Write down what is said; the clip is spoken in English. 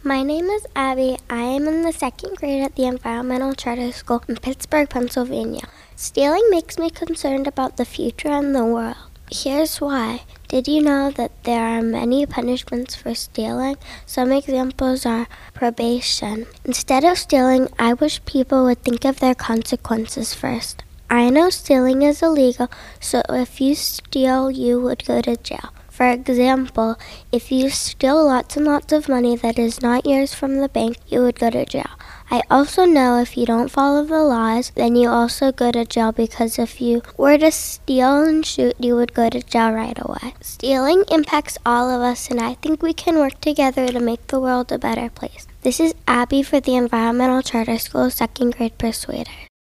My name is Abby. I am in the second grade at the Environmental Charter School in Pittsburgh, Pennsylvania. Stealing makes me concerned about the future and the world. Here's why. Did you know that there are many punishments for stealing? Some examples are probation. Instead of stealing, I wish people would think of their consequences first. I know stealing is illegal, so if you steal, you would go to jail. For example, if you steal lots and lots of money that is not yours from the bank, you would go to jail. I also know if you don't follow the laws, then you also go to jail, because if you were to steal and shoot, you would go to jail right away. Stealing impacts all of us, and I think we can work together to make the world a better place. This is Abby for the Environmental Charter School second grade Persuader.